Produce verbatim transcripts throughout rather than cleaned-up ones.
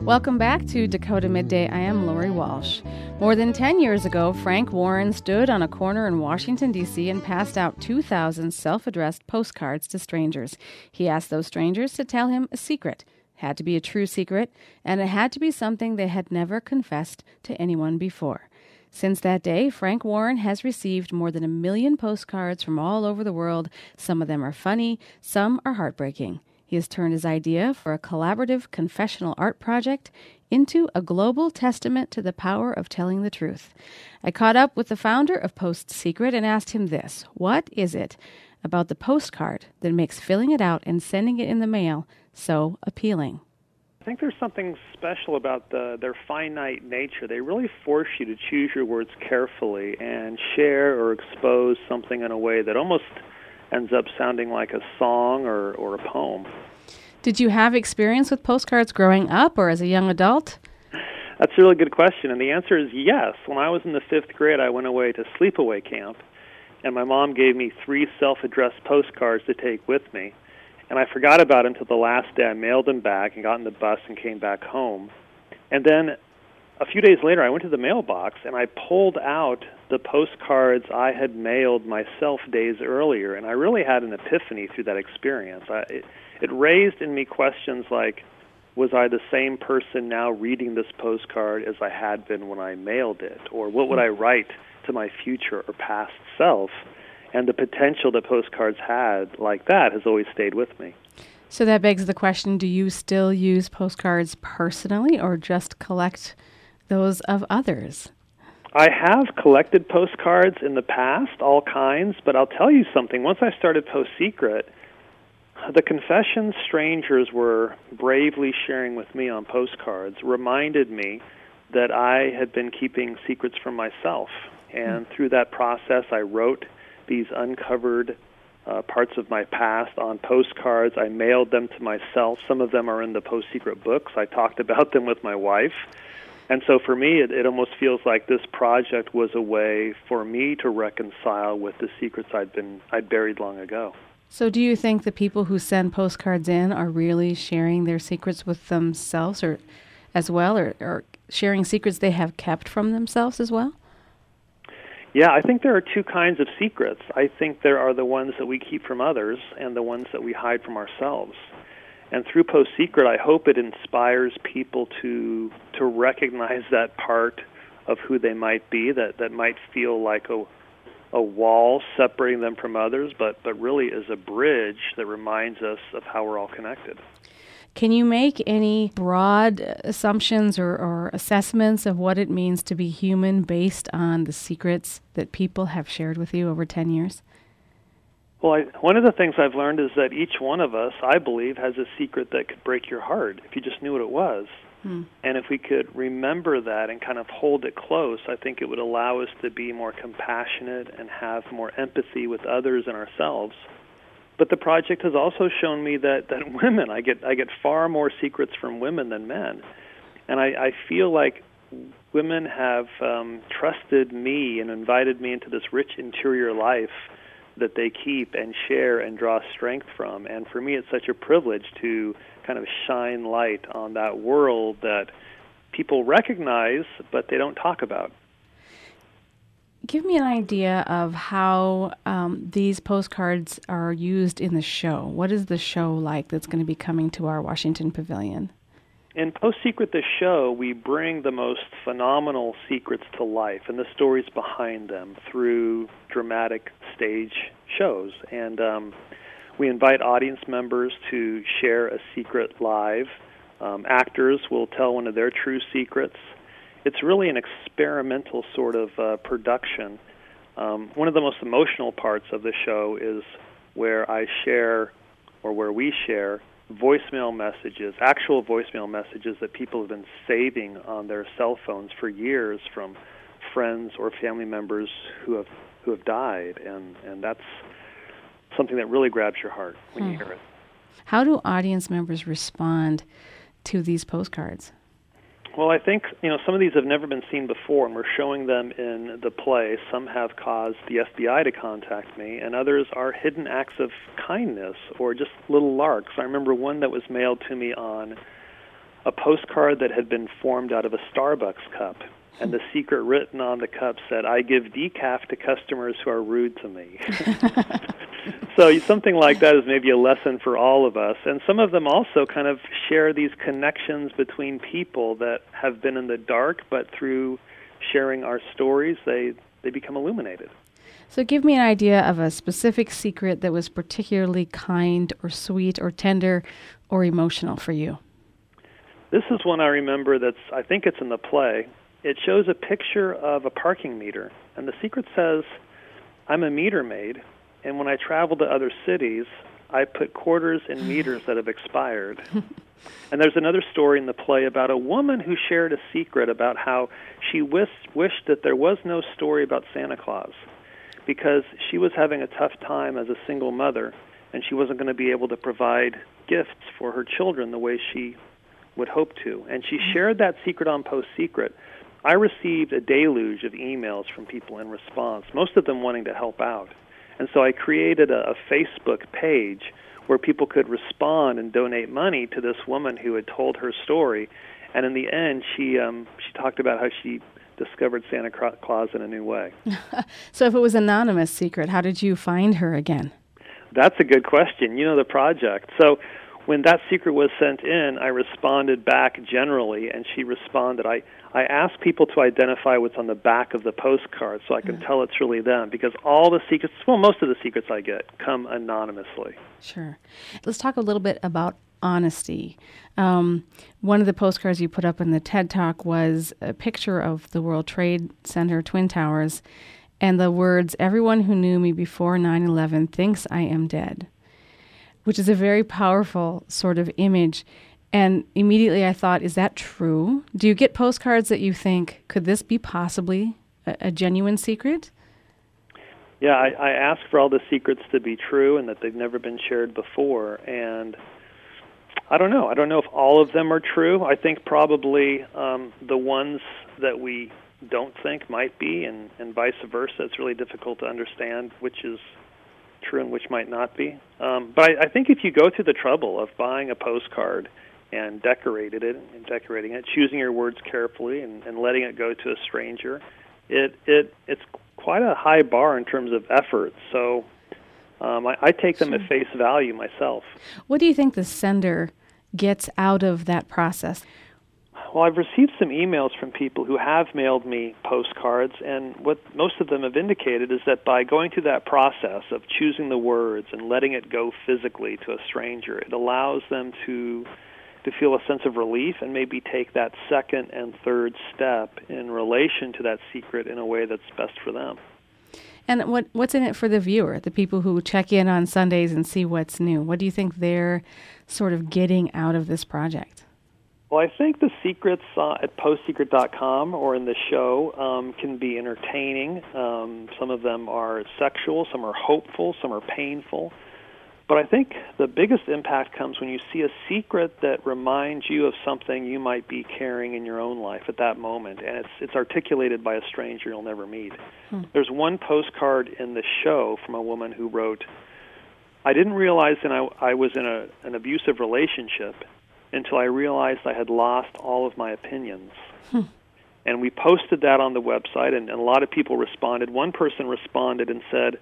Welcome back to Dakota Midday. I am Lori Walsh. More than ten years ago, Frank Warren stood on a corner in Washington, D C and passed out two thousand self-addressed postcards to strangers. He asked those strangers to tell him a secret. It had to be a true secret, and it had to be something they had never confessed to anyone before. Since that day, Frank Warren has received more than a million postcards from all over the world. Some of them are funny, some are heartbreaking. He has turned his idea for a collaborative confessional art project into a global testament to the power of telling the truth. I caught up with the founder of Post Secret and asked him this: what is it about the postcard that makes filling it out and sending it in the mail so appealing? I think there's something special about the, their finite nature. They really force you to choose your words carefully and share or expose something in a way that almost ends up sounding like a song or, or a poem. Did you have experience with postcards growing up or as a young adult? That's a really good question, and the answer is yes. When I was in the fifth grade, I went away to sleepaway camp, and my mom gave me three self-addressed postcards to take with me. And I forgot about them until the last day. I mailed them back and got in the bus and came back home. And then a few days later, I went to the mailbox, and I pulled out the postcards I had mailed myself days earlier, and I really had an epiphany through that experience. I, it, it raised in me questions like, was I the same person now reading this postcard as I had been when I mailed it? Or what would I write to my future or past self? And the potential that postcards had like that has always stayed with me. So that begs the question, do you still use postcards personally or just collect those of others? I have collected postcards in the past, all kinds, but I'll tell you something. Once I started Post Secret, the confessions strangers were bravely sharing with me on postcards reminded me that I had been keeping secrets from myself. And through that process, I wrote these uncovered uh, parts of my past on postcards. I mailed them to myself. Some of them are in the Post Secret books. I talked about them with my wife. And so for me, it, it almost feels like this project was a way for me to reconcile with the secrets I'd been I'd buried long ago. So do you think the people who send postcards in are really sharing their secrets with themselves or as well, or, or sharing secrets they have kept from themselves as well? Yeah, I think there are two kinds of secrets. I think there are the ones that we keep from others and the ones that we hide from ourselves. And through Post Secret, I hope it inspires people to to recognize that part of who they might be, that, that might feel like a a wall separating them from others, but, but really is a bridge that reminds us of how we're all connected. Can you make any broad assumptions or, or assessments of what it means to be human based on the secrets that people have shared with you over ten years? Well, I, one of the things I've learned is that each one of us, I believe, has a secret that could break your heart if you just knew what it was. Hmm. And if we could remember that and kind of hold it close, I think it would allow us to be more compassionate and have more empathy with others and ourselves. But the project has also shown me that, that women, I get I get far more secrets from women than men. And I, I feel like women have um, trusted me and invited me into this rich interior life that they keep and share and draw strength from. And for me, it's such a privilege to kind of shine light on that world that people recognize, but they don't talk about. Give me an idea of how um, these postcards are used in the show. What is the show like that's going to be coming to our Washington Pavilion? In Post Secret, the show, we bring the most phenomenal secrets to life and the stories behind them through dramatic stage shows. And um, we invite audience members to share a secret live. Um, actors will tell one of their true secrets. It's really an experimental sort of uh, production. Um, one of the most emotional parts of the show is where I share, or where we share, voicemail messages, actual voicemail messages that people have been saving on their cell phones for years from friends or family members who have who have died, and, and that's something that really grabs your heart when hmm. you hear it. How do audience members respond to these postcards? Well, I think, you know, some of these have never been seen before, and we're showing them in the play. Some have caused the F B I to contact me, and others are hidden acts of kindness or just little larks. I remember one that was mailed to me on a postcard that had been formed out of a Starbucks cup. And the secret written on the cup said, "I give decaf to customers who are rude to me." So something like that is maybe a lesson for all of us. And some of them also kind of share these connections between people that have been in the dark, but through sharing our stories, they, they become illuminated. So give me an idea of a specific secret that was particularly kind or sweet or tender or emotional for you. This is one I remember that's, I think it's in the play. It shows a picture of a parking meter, and the secret says, "I'm a meter maid, and when I travel to other cities, I put quarters in meters that have expired." And there's another story in the play about a woman who shared a secret about how she wished, wished that there was no story about Santa Claus because she was having a tough time as a single mother, and she wasn't going to be able to provide gifts for her children the way she would hope to. And she shared that secret on Post Secret. I received a deluge of emails from people in response, most of them wanting to help out. And so I created a, a Facebook page where people could respond and donate money to this woman who had told her story. And in the end, she um, she talked about how she discovered Santa Claus in a new way. So if it was an anonymous secret, how did you find her again? That's a good question. You know the project. So when that secret was sent in, I responded back generally, and she responded. I, I asked people to identify what's on the back of the postcard so I can mm. tell it's really them, because all the secrets, well, most of the secrets I get come anonymously. Sure. Let's talk a little bit about honesty. Um, one of the postcards you put up in the TED Talk was a picture of the World Trade Center Twin Towers and the words, "Everyone who knew me before nine eleven thinks I am dead," which is a very powerful sort of image. And immediately I thought, is that true? Do you get postcards that you think, could this be possibly a, a genuine secret? Yeah, I, I ask for all the secrets to be true and that they've never been shared before. And I don't know. I don't know if all of them are true. I think probably um, the ones that we don't think might be, and, and vice versa. It's really difficult to understand which is true and which might not be. Um, but I, I think if you go through the trouble of buying a postcard and decorating it, and decorating it, choosing your words carefully, and, and letting it go to a stranger, it it it's quite a high bar in terms of effort. So um, I, I take them Sure. at face value myself. What do you think the sender gets out of that process? Well, I've received some emails from people who have mailed me postcards, and what most of them have indicated is that by going through that process of choosing the words and letting it go physically to a stranger, it allows them to to feel a sense of relief and maybe take that second and third step in relation to that secret in a way that's best for them. And what what's in it for the viewer, the people who check in on Sundays and see what's new? What do you think they're sort of getting out of this project? Well, I think the secrets uh, at post secret dot com or in the show um, can be entertaining. Um, some of them are sexual, some are hopeful, some are painful. But I think the biggest impact comes when you see a secret that reminds you of something you might be carrying in your own life at that moment, and it's it's articulated by a stranger you'll never meet. Hmm. There's one postcard in the show from a woman who wrote, "I didn't realize that I, I was in a, an abusive relationship until I realized I had lost all of my opinions." Hmm. And we posted that on the website, and, and a lot of people responded. One person responded and said,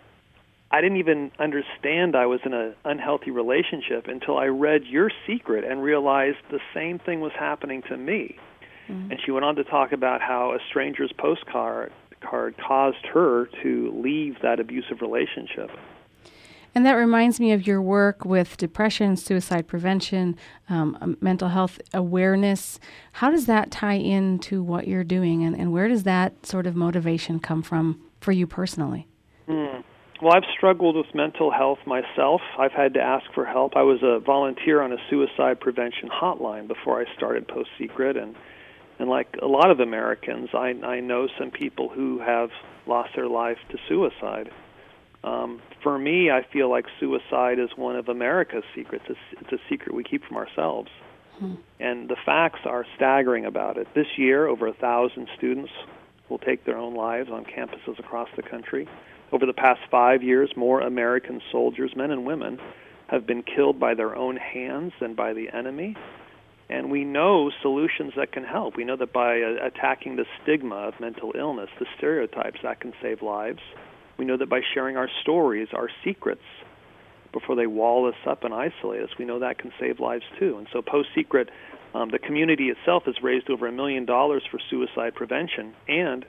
"I didn't even understand I was in an unhealthy relationship until I read your secret and realized the same thing was happening to me." Mm-hmm. And she went on to talk about how a stranger's postcard card caused her to leave that abusive relationship. And that reminds me of your work with depression, suicide prevention, um, mental health awareness. How does that tie into what you're doing, and, and where does that sort of motivation come from for you personally? Mm. Well, I've struggled with mental health myself. I've had to ask for help. I was a volunteer on a suicide prevention hotline before I started Post Secret, and and like a lot of Americans, I, I know some people who have lost their life to suicide. Um, for me, I feel like suicide is one of America's secrets. It's, it's a secret we keep from ourselves. Hmm. And the facts are staggering about it. This year, over a thousand students will take their own lives on campuses across the country. Over the past five years, more American soldiers, men and women, have been killed by their own hands than by the enemy. And we know solutions that can help. We know that by uh, attacking the stigma of mental illness, the stereotypes, that can save lives. We know that by sharing our stories, our secrets, before they wall us up and isolate us, we know that can save lives too. And so Post-Secret, um, the community itself has raised over a million dollars for suicide prevention. And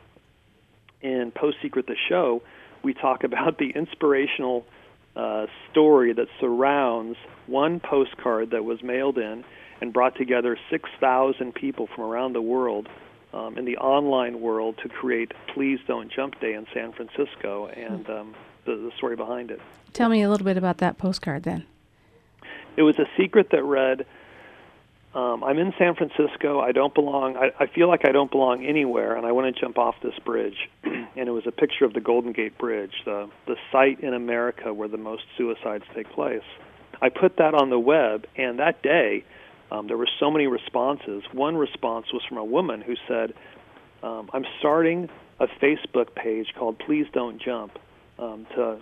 in Post-Secret, the show, we talk about the inspirational uh, story that surrounds one postcard that was mailed in and brought together six thousand people from around the world um, in the online world to create Please Don't Jump Day in San Francisco, and um, the, the story behind it. Tell me a little bit about that postcard then. It was a secret that read, um, I'm in San Francisco, I don't belong, I, I feel like I don't belong anywhere, and I want to jump off this bridge. And it was a picture of the Golden Gate Bridge, the, the site in America where the most suicides take place. I put that on the web, and that day, Um, there were so many responses. One response was from a woman who said, um, I'm starting a Facebook page called Please Don't Jump um, to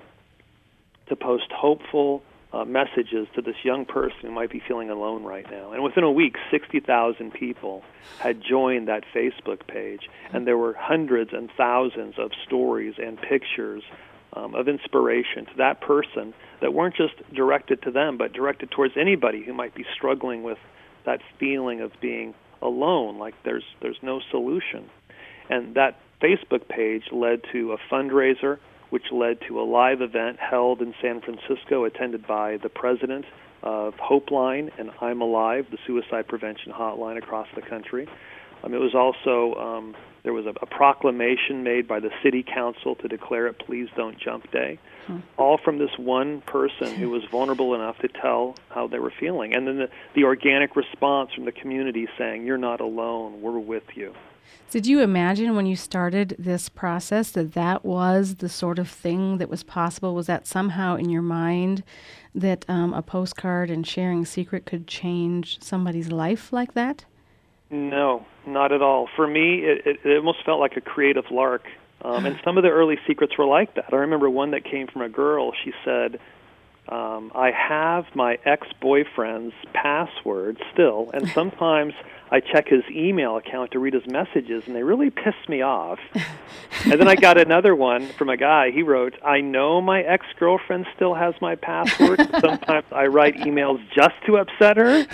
to post hopeful uh, messages to this young person who might be feeling alone right now. And within a week, sixty thousand people had joined that Facebook page, and there were hundreds and thousands of stories and pictures um, of inspiration to that person that weren't just directed to them, but directed towards anybody who might be struggling with that feeling of being alone, like there's there's no solution. And that Facebook page led to a fundraiser, which led to a live event held in San Francisco, attended by the president of Hopeline and I'm Alive, the suicide prevention hotline across the country. Um, it was also, um, there was a, a proclamation made by the city council to declare it Please Don't Jump Day, hmm. all from this one person who was vulnerable enough to tell how they were feeling. And then the, the organic response from the community saying, you're not alone, we're with you. Did you imagine when you started this process that that was the sort of thing that was possible? Was that somehow in your mind that um, a postcard and sharing a secret could change somebody's life like that? No, not at all. For me, it, it, it almost felt like a creative lark. Um, and some of the early secrets were like that. I remember one that came from a girl. She said, um, I have my ex-boyfriend's password still, and sometimes I check his email account to read his messages, and they really piss me off. And then I got another one from a guy. He wrote, I know my ex-girlfriend still has my password. Sometimes I write emails just to upset her.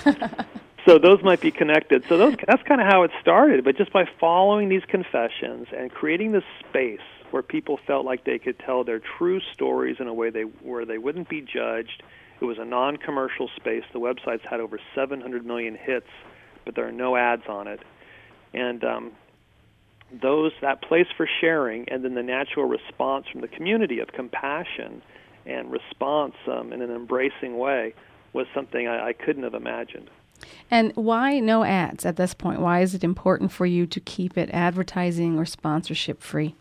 So those might be connected. So those, that's kind of how it started. But just by following these confessions and creating this space where people felt like they could tell their true stories in a way they where they wouldn't be judged. It was a non-commercial space. The website's had over seven hundred million hits, but there are no ads on it. And um, those that place for sharing, and then the natural response from the community of compassion and response um, in an embracing way was something I, I couldn't have imagined. And why no ads at this point? Why is it important for you to keep it advertising or sponsorship free?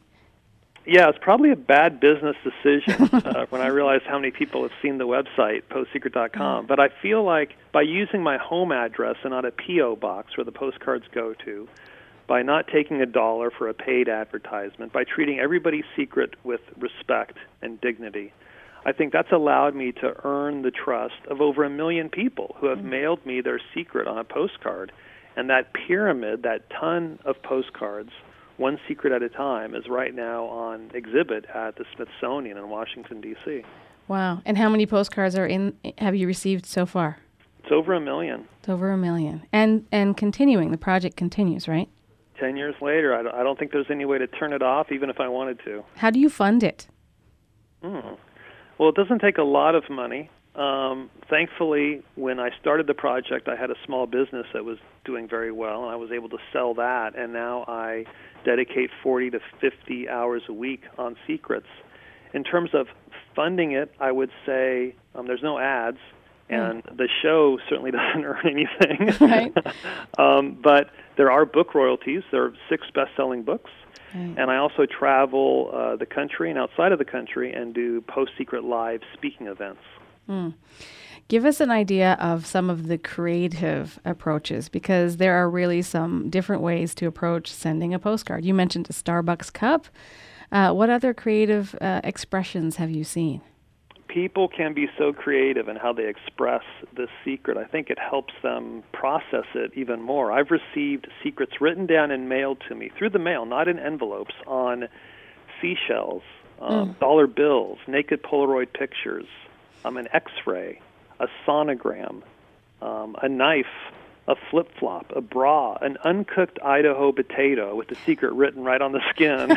Yeah, it's probably a bad business decision uh, when I realized how many people have seen the website, post secret dot com. But I feel like by using my home address and not a P O box where the postcards go to, by not taking a dollar for a paid advertisement, by treating everybody's secret with respect and dignity, I think that's allowed me to earn the trust of over a million people who have mm-hmm. mailed me their secret on a postcard. And that pyramid, that ton of postcards, one secret at a time, is right now on exhibit at the Smithsonian in Washington, D C Wow. And how many postcards are in? Have you received so far? It's over a million. It's over a million. And and continuing. The project continues, right? Ten years later, I don't, I don't think there's any way to turn it off, even if I wanted to. How do you fund it? Hmm. Well, it doesn't take a lot of money. Um, thankfully, when I started the project, I had a small business that was doing very well, and I was able to sell that, and now I dedicate forty to fifty hours a week on secrets. In terms of funding it, I would say um, there's no ads, and mm. the show certainly doesn't earn anything. Right. um, but there are book royalties. There are six best-selling books. Right. And I also travel uh, the country and outside of the country and do Post-Secret Live speaking events. Mm. Give us an idea of some of the creative approaches, because there are really some different ways to approach sending a postcard. You mentioned a Starbucks cup. Uh, what other creative uh, expressions have you seen? people can be so creative in how they express this secret. I think it helps them process it even more. I've received secrets written down and mailed to me through the mail, not in envelopes, on seashells, um, mm. dollar bills, naked Polaroid pictures, um, an X-ray, a sonogram, um, a knife, a flip-flop, a bra, an uncooked Idaho potato with the secret written right on the skin.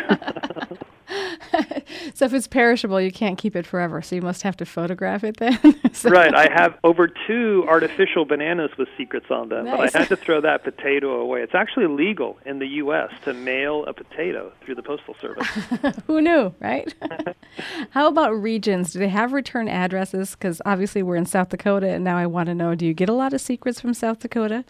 So if it's perishable, you can't keep it forever, so you must have to photograph it then? So Right. I have over two artificial bananas with secrets on them, nice. But I had to throw that potato away. It's actually legal in the U S to mail a potato through the Postal Service. Who knew, right? How about regions? Do they have return addresses? Because obviously we're in South Dakota, and now I want to know, do you get a lot of secrets from South Dakota?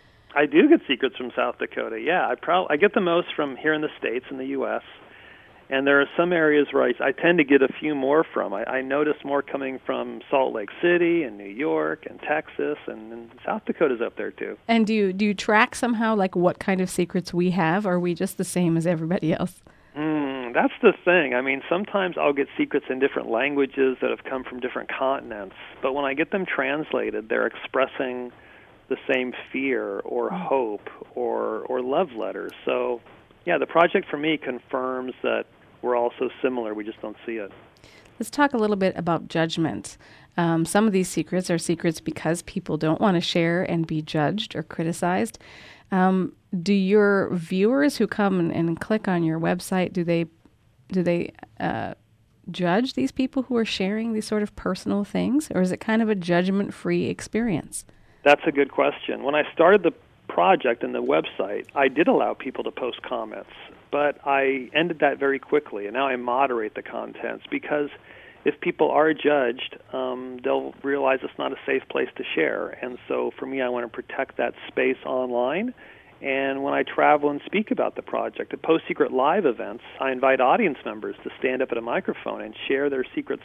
I do get secrets from South Dakota, yeah. I, prob- I get the most from here in the States, in the U S, and there are some areas where I, I tend to get a few more from. I, I notice more coming from Salt Lake City and New York and Texas, and, and South Dakota's up there too. And do you, do you track somehow like what kind of secrets we have, or are we just the same as everybody else? Mm, that's the thing. I mean, sometimes I'll get secrets in different languages that have come from different continents, but when I get them translated, they're expressing the same fear or hope or, or love letters. So, yeah, the project for me confirms that we're all so similar, we just don't see it. Let's talk a little bit about judgment. Um, some of these secrets are secrets because people don't want to share and be judged or criticized. Um, do your viewers who come and, and click on your website, do they do they uh, judge these people who are sharing these sort of personal things, or is it kind of a judgment-free experience? That's a good question. When I started the project and the website, I did allow people to post comments, but I ended that very quickly, and now I moderate the contents because if people are judged, um, they'll realize it's not a safe place to share. And so for me, I want to protect that space online. And when I travel and speak about the project at Post Secret Live events, I invite audience members to stand up at a microphone and share their secrets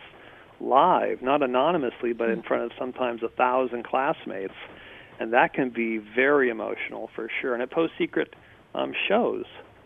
live, not anonymously, but in front of sometimes a thousand classmates. And that can be very emotional for sure. And at Post Secret um, shows,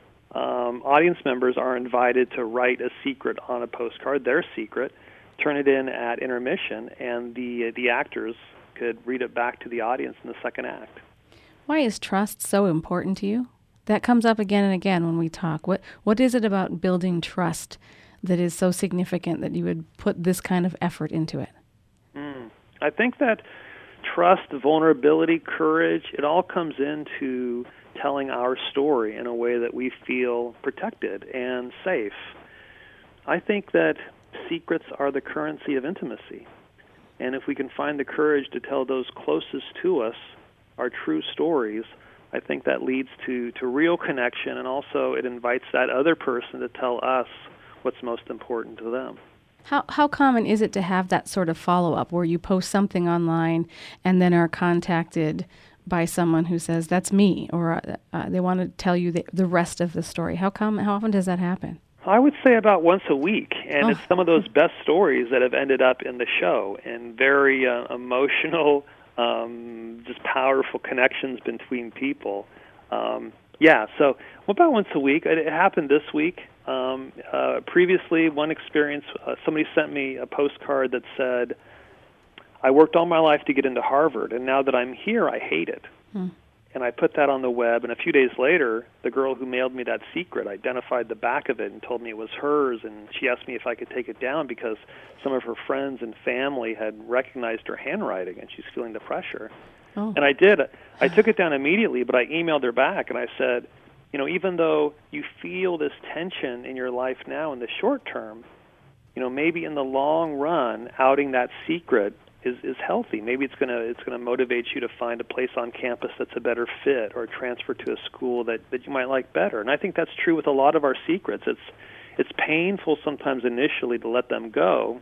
um, audience members are invited to write a secret on a postcard, their secret, turn it in at intermission, and the the actors could read it back to the audience in the second act. Why is trust so important to you? That comes up again and again when we talk. What What is it about building trust that is so significant that you would put this kind of effort into it? Mm. I think that trust, vulnerability, courage, it all comes into telling our story in a way that we feel protected and safe. I think that secrets are the currency of intimacy. And if we can find the courage to tell those closest to us our true stories, I think that leads to, to real connection, and also it invites that other person to tell us what's most important to them. How how common is it to have that sort of follow-up where you post something online and then are contacted by someone who says, that's me, or uh, they want to tell you the, the rest of the story? How come? How often does that happen? I would say about once a week, and oh. it's some of those best stories that have ended up in the show, and very uh, emotional, um, just powerful connections between people. Um, yeah, so about once a week. It, it happened this week. Um, uh, previously, one experience, uh, somebody sent me a postcard that said, I worked all my life to get into Harvard, and now that I'm here, I hate it. Hmm. And I put that on the web, and a few days later, the girl who mailed me that secret identified the back of it and told me it was hers, and she asked me if I could take it down because some of her friends and family had recognized her handwriting, and she's feeling the pressure. Oh. And I did. I took it down immediately, but I emailed her back, and I said, you know, even though you feel this tension in your life now in the short term, you know, maybe in the long run, outing that secret is, is healthy. Maybe it's going to it's going to motivate you to find a place on campus that's a better fit, or transfer to a school that, that you might like better. And I think that's true with a lot of our secrets. It's it's painful sometimes initially to let them go,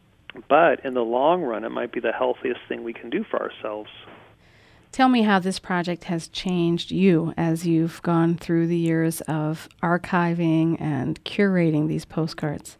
but in the long run, it might be the healthiest thing we can do for ourselves. Tell me how this project has changed you as you've gone through the years of archiving and curating these postcards.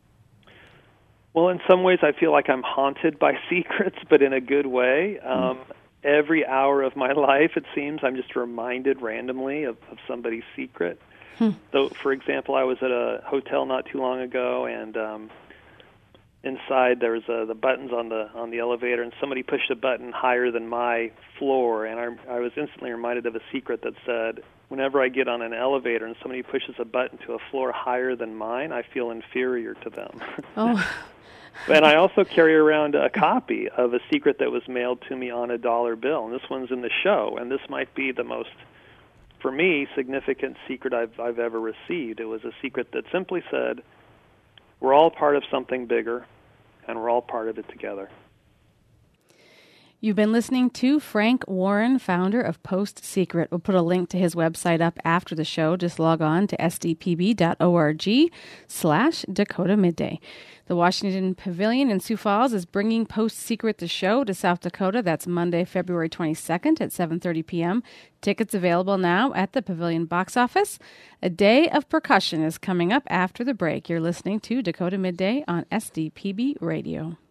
Well, in some ways, I feel like I'm haunted by secrets, but in a good way. Um, mm. Every hour of my life, it seems, I'm just reminded randomly of, of somebody's secret. Hmm. So, for example, I was at a hotel not too long ago, and um, inside there was uh, the buttons on the on the elevator, and somebody pushed a button higher than my floor, and I, I was instantly reminded of a secret that said, whenever I get on an elevator and somebody pushes a button to a floor higher than mine, I feel inferior to them. Oh. And I also carry around a copy of a secret that was mailed to me on a dollar bill, and this one's in the show, and this might be the most, for me, significant secret I've, I've ever received. It was a secret that simply said, we're all part of something bigger, and we're all part of it together. You've been listening to Frank Warren, founder of Post Secret. We'll put a link to his website up after the show. Just log on to s d p b dot org slash Dakota Midday. The Washington Pavilion in Sioux Falls is bringing Post Secret the show to South Dakota. That's Monday, February twenty-second at seven thirty p.m. Tickets available now at the Pavilion box office. A day of percussion is coming up after the break. You're listening to Dakota Midday on S D P B Radio.